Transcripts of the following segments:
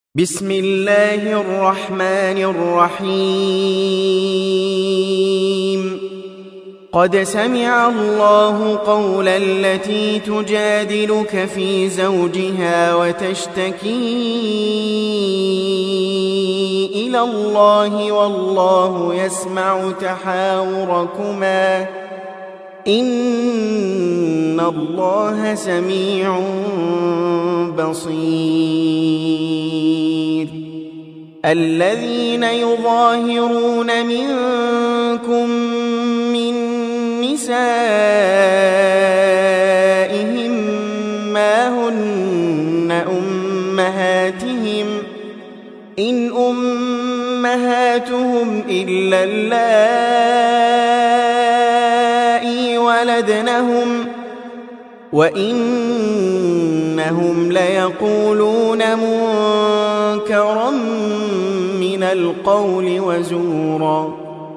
بسم الله الرحمن الرحيم قد سمع الله قول التي تجادلك في زوجها وتشتكي إلى الله والله يسمع تحاوركما إن الله سميع بصير الذين يظاهرون منكم من نسائهم ما هن أمهاتهم إن أمهاتهم إلا اللائي ولدنهم وإنهم ليقولون منكرا من القول وزورا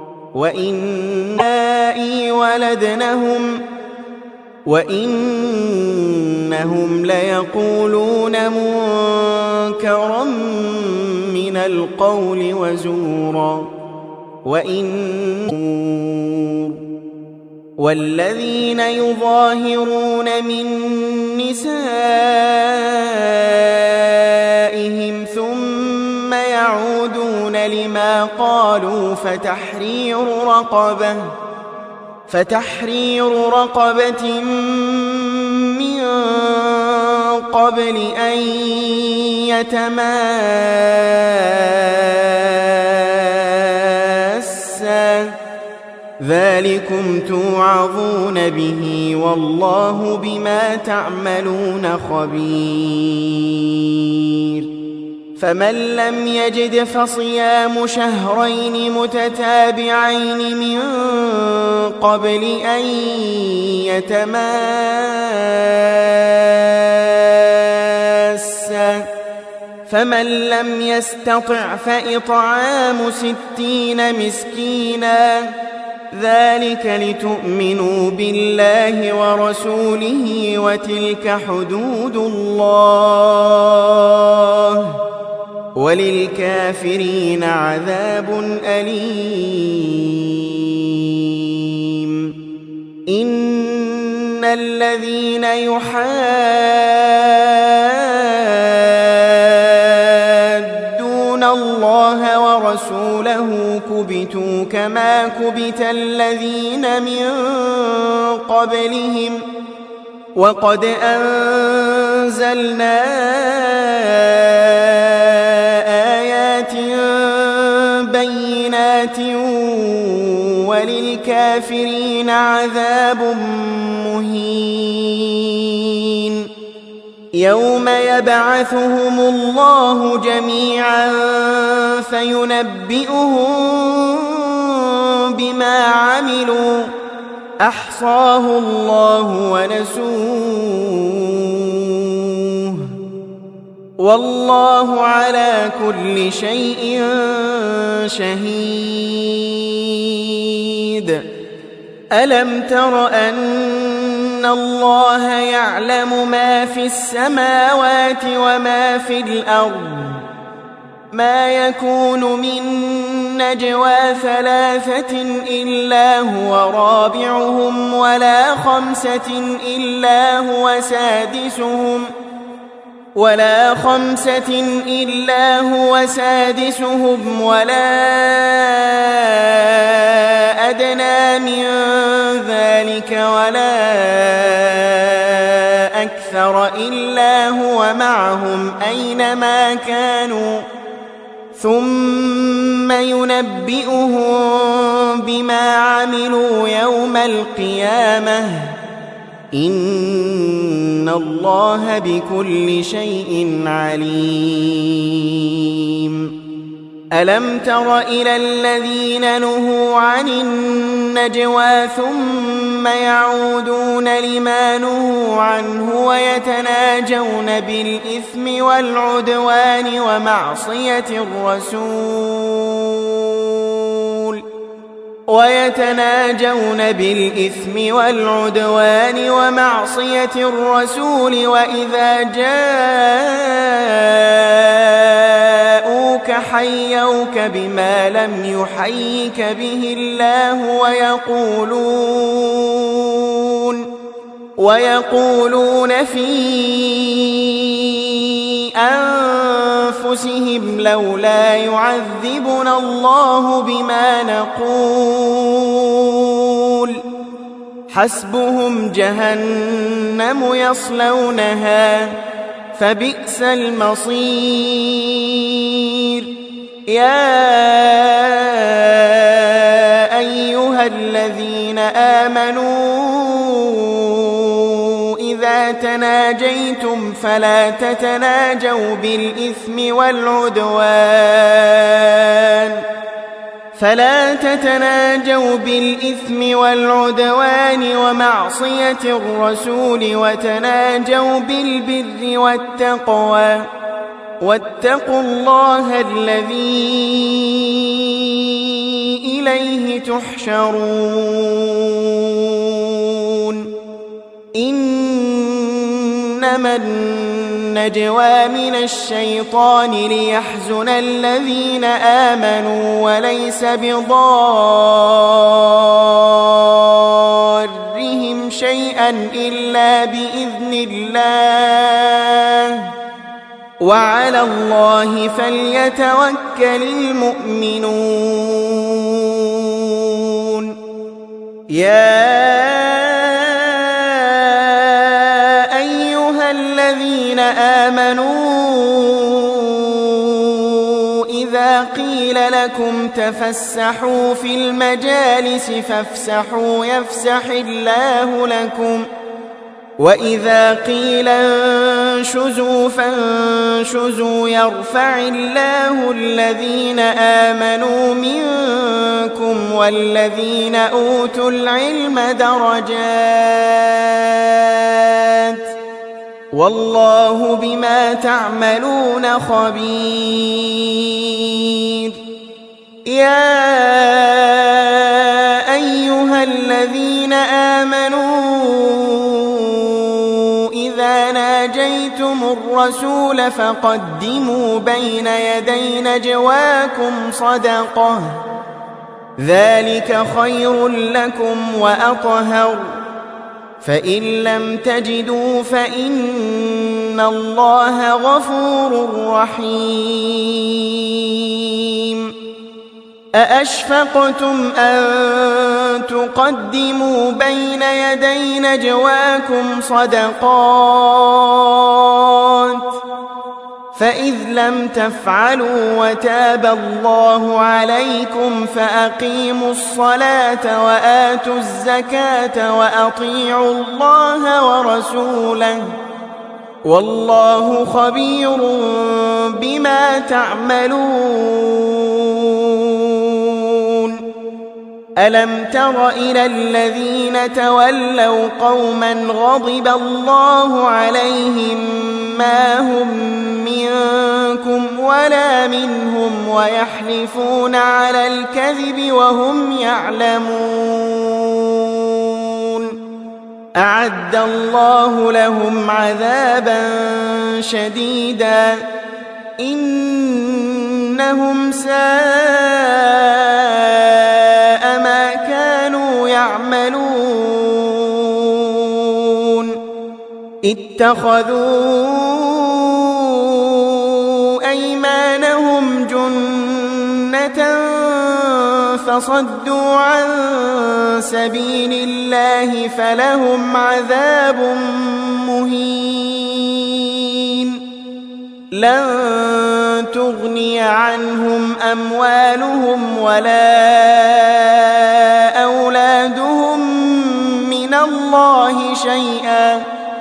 وإنهم ليقولون منكرا من القول وزورا والذين يظاهرون من نسائهم ثم يعودون لما قالوا فتحرير رقبة من قبل أن يتماسا ذلكم توعظون به والله بما تعملون خبير فمن لم يجد فصيام شهرين متتابعين من قبل أن يتماسا فمن لم يستطع فإطعام 60 مسكينا ذلك لتؤمنوا بالله ورسوله وتلك حدود الله وللكافرين عذاب أليم إن الذين يحادون الله ورسوله كبتوا كما كبت الذين من قبلهم وقد أنزلنا آيات بينات وللكافرين عذاب مهين يوم يبعثهم الله جميعا فينبئهم بما عملوا أحصاه الله ونسوه والله على كل شيء شهيد ألم تر أن الله يعلم ما في السماوات وما في الأرض ما يكون من نجوى 3 إلا هو رابعهم ولا 5 إلا هو سادسهم ولا أدنى من ذلك ولا أكثر إلا هو معهم أينما كانوا ثم ينبئهم بما عملوا يوم القيامة إن الله بكل شيء عليم ألم تر إلى الذين نهوا عن النجوى ثم يعودون لما نهوا عنه ويتناجون بالإثم والعدوان ومعصية الرسول وإذا جاء بما لم يحيك به الله ويقولون في أنفسهم لولا يعذبنا الله بما نقول حسبهم جهنم يصلونها فبئس المصير يا أيها الذين آمنوا إذا تناجيتم فلا تتناجوا بالإثم والعدوان ومعصية الرسول وتناجوا بالبر والتقوى واتقوا الله الذي إليه تحشرون إنما النجوى من الشيطان ليحزن الذين آمنوا وليس بضارهم شيئا إلا بإذن الله وعلى الله فليتوكل المؤمنون يا أيها الذين آمنوا إذا قيل لكم تفسحوا في المجالس فافسحوا يفسح الله لكم وإذا قيل انشزوا فانشزوا يرفع الله الذين آمنوا منكم والذين أوتوا العلم درجات والله بما تعملون خبير يا أيها الذين آمنوا إذا ناجيتم الرسول فقدموا بين يدي نجواكم صدقة ذلك خير لكم وأطهر فإن لم تجدوا فإن الله غفور رحيم أأشفقتم أن تقدموا بين يدي نجواكم صدقات فإذ لم تفعلوا وتاب الله عليكم فأقيموا الصلاة وآتوا الزكاة وأطيعوا الله ورسوله والله خبير بما تعملون ألم تر إلى الذين تولوا قوما غضب الله عليهم ما هم منكم ولا منهم ويحلفون على الكذب وهم يعلمون أعد الله لهم عذابا شديدا إنهم ساء ما كانوا يعملون اتخذوا أيمانهم جنة فصدوا عن سبيل الله فلهم عذاب مهين لن تغني عنهم أموالهم ولا أولادهم من الله شيئا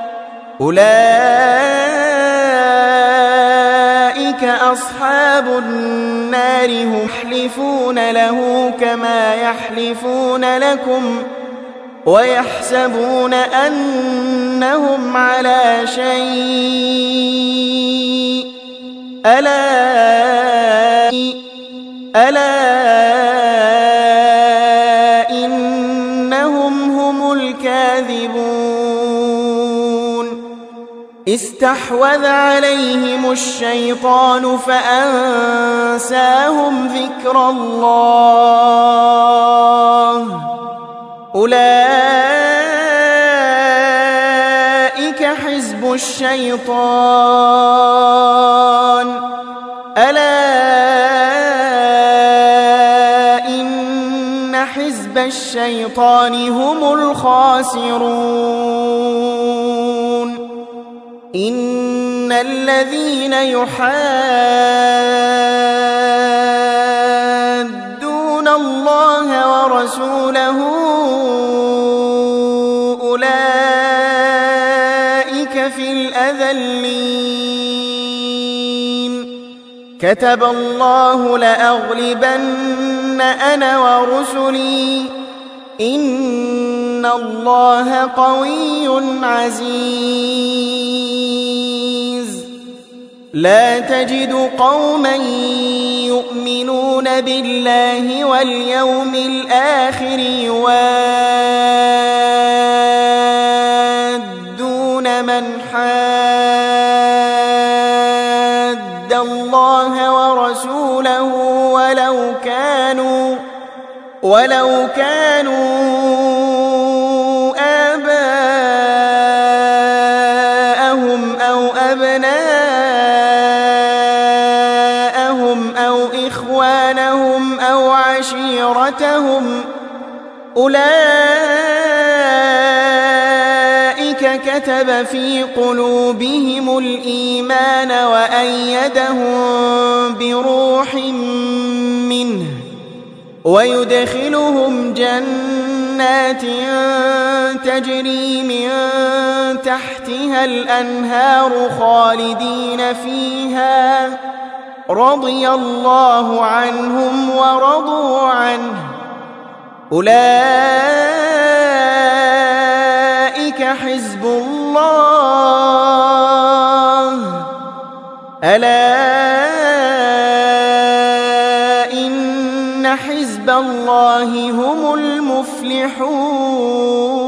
أولئك أصحاب النار هم يحلفون له كما يحلفون لكم ويحسبون أنهم على شيء ألا إنهم هم الكاذبون استحوذ عليهم الشيطان فأنساهم ذكر الله أولئك حزب الشيطان ألا إن حزب الشيطان هم الخاسرون إن الذين يحادون الله ورسوله أولئك في الأذلين كتب الله لأغلبن أنا ورسلي إن الله قوي عزيز لا تجد قوما يؤمنون بالله واليوم الآخر يوادون من حاد الله ورسوله ولو كانوا آباءهم أو أبناءهم أو إخوانهم أو عشيرتهم أولئك كتب في قلوبهم الإيمان وأيدهم بروح منه ويدخلهم جنات تجري من تحتها الأنهار خالدين فيها رضي الله عنهم ورضوا عنه أولئك حزب الله ألا إن حزب الله هم المفلحون